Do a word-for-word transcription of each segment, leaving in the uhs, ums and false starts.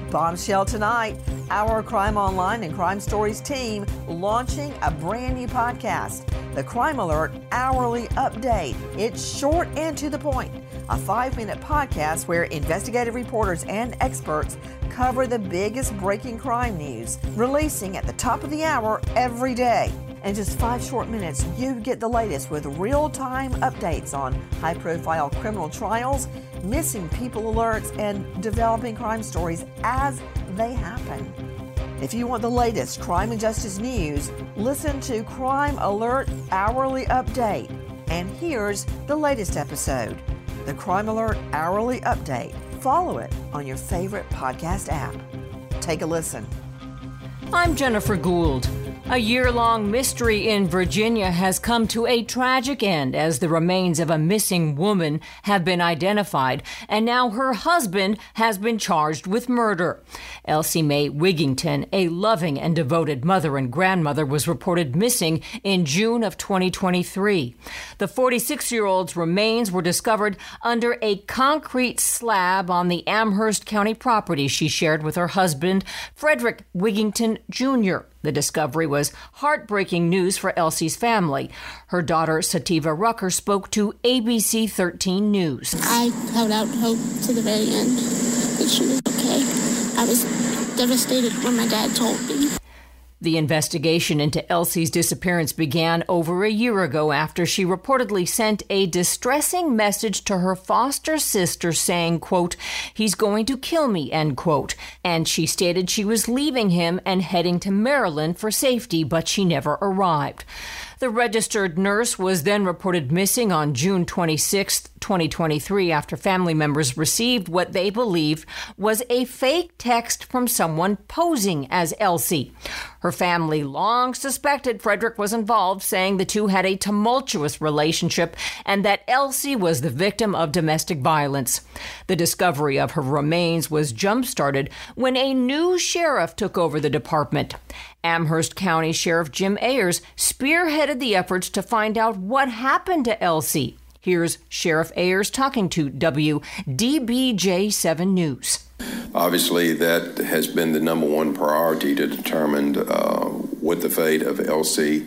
Bombshell tonight, our Crime Online and Crime Stories team launching a brand new podcast, the Crime Alert Hourly Update. It's short and to the point, a five-minute podcast where investigative reporters and experts cover the biggest breaking crime news, releasing at the top of the hour every day. In just five short minutes, you get the latest with real-time updates on high-profile criminal trials, missing people alerts, and developing crime stories as they happen. If you want the latest crime and justice news, listen to Crime Alert Hourly Update. And here's the latest episode, the Crime Alert Hourly Update. Follow it on your favorite podcast app. Take a listen. I'm Jennifer Gould. A year-long mystery in Virginia has come to a tragic end as the remains of a missing woman have been identified, and now her husband has been charged with murder. Elsie Mae Wigington, a loving and devoted mother and grandmother, was reported missing in June of twenty twenty-three. The forty-six-year-old's remains were discovered under a concrete slab on the Amherst County property she shared with her husband, Frederick Wigington Junior The discovery was heartbreaking news for Elsie's family. Her daughter, Sativa Rucker, spoke to A B C thirteen News. I held out hope to the very end that she was okay. I was devastated when my dad told me. The investigation into Elsie's disappearance began over a year ago after she reportedly sent a distressing message to her foster sister saying, quote, "He's going to kill me," end quote. And she stated she was leaving him and heading to Maryland for safety, but she never arrived. The registered nurse was then reported missing on June twenty-sixth, twenty twenty-three, after family members received what they believed was a fake text from someone posing as Elsie. Her family long suspected Frederick was involved, saying the two had a tumultuous relationship and that Elsie was the victim of domestic violence. The discovery of her remains was jump-started when a new sheriff took over the department. Amherst County Sheriff Jim Ayers spearheaded the efforts to find out what happened to Elsie. Here's Sheriff Ayers talking to W D B J seven News. Obviously, that has been the number one priority to determine uh, what the fate of Elsie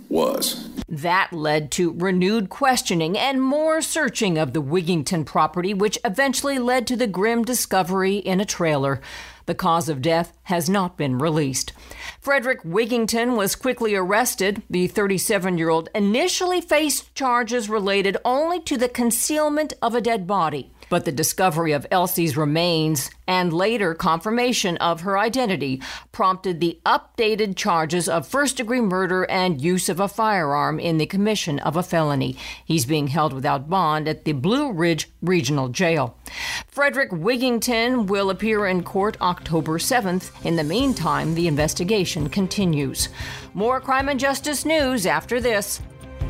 was. That led to renewed questioning and more searching of the Wigington property, which eventually led to the grim discovery in a trailer. The cause of death has not been released. Frederick Wigington was quickly arrested. The thirty-seven-year-old initially faced charges related only to the concealment of a dead body. But the discovery of Elsie's remains and later confirmation of her identity prompted the updated charges of first-degree murder and use of a firearm in the commission of a felony. He's being held without bond at the Blue Ridge Regional Jail. Frederick Wigington will appear in court October seventh. In the meantime, the investigation continues. More crime and justice news after this.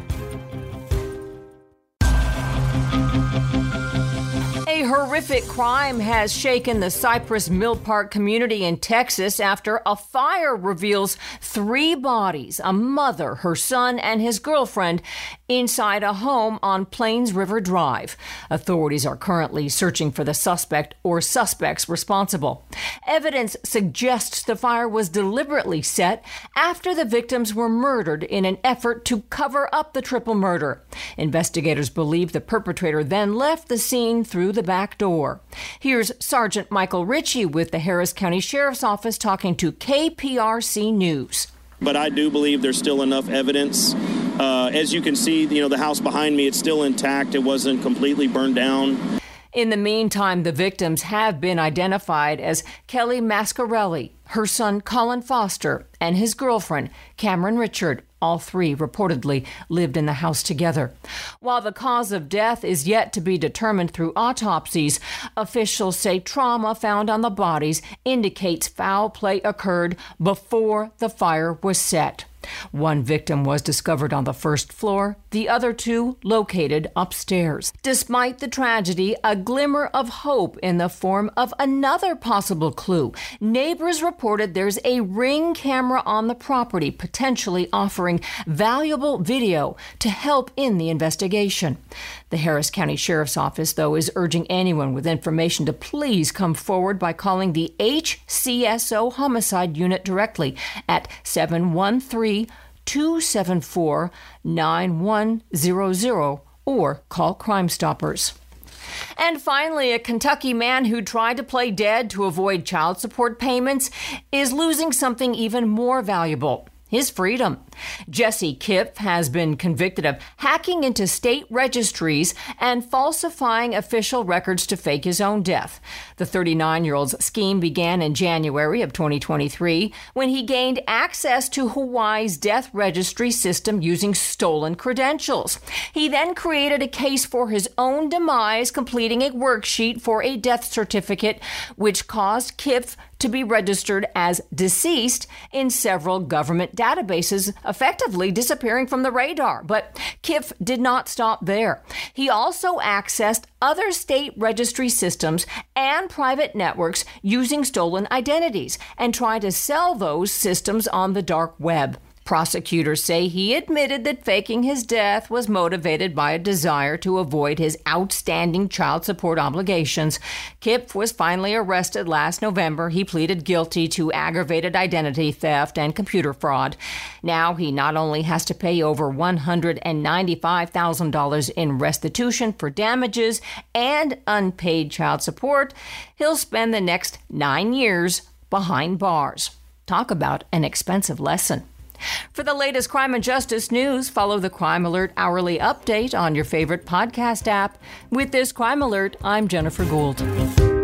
A horrific crime has shaken the Cypress Mill Park community in Texas after a fire reveals three bodies, a mother, her son, and his girlfriend, inside a home on Plains River Drive. Authorities are currently searching for the suspect or suspects responsible. Evidence suggests the fire was deliberately set after the victims were murdered in an effort to cover up the triple murder. Investigators believe the perpetrator then left the scene through the back door. Here's Sergeant Michael Ritchie with the Harris County Sheriff's Office talking to K P R C News. But I do believe there's still enough evidence. Uh, as you can see, you know, the house behind me, it's still intact. It wasn't completely burned down. In the meantime, the victims have been identified as Kelly Mascarelli, her son Colin Foster, and his girlfriend Cameron Richard. All three reportedly lived in the house together. While the cause of death is yet to be determined through autopsies, officials say trauma found on the bodies indicates foul play occurred before the fire was set. One victim was discovered on the first floor, the other two located upstairs. Despite the tragedy, a glimmer of hope in the form of another possible clue. Neighbors reported there's a Ring camera on the property, potentially offering valuable video to help in the investigation. The Harris County Sheriff's Office, though, is urging anyone with information to please come forward by calling the H C S O Homicide Unit directly at seven one three, two seven four, nine one zero zero or call Crime Stoppers. And finally, a Kentucky man who tried to play dead to avoid child support payments is losing something even more valuable: his freedom. Jesse Kipp has been convicted of hacking into state registries and falsifying official records to fake his own death. The thirty-nine-year-old's scheme began in January of twenty twenty-three when he gained access to Hawaii's death registry system using stolen credentials. He then created a case for his own demise, completing a worksheet for a death certificate, which caused Kipp to be registered as deceased in several government databases, effectively disappearing from the radar. But Kipp did not stop there. He also accessed other state registry systems and private networks using stolen identities and tried to sell those systems on the dark web. Prosecutors say he admitted that faking his death was motivated by a desire to avoid his outstanding child support obligations. Kipp was finally arrested last November. He pleaded guilty to aggravated identity theft and computer fraud. Now he not only has to pay over one hundred ninety-five thousand dollars in restitution for damages and unpaid child support, he'll spend the next nine years behind bars. Talk about an expensive lesson. For the latest crime and justice news, follow the Crime Alert Hourly Update on your favorite podcast app. With this Crime Alert, I'm Jennifer Gould.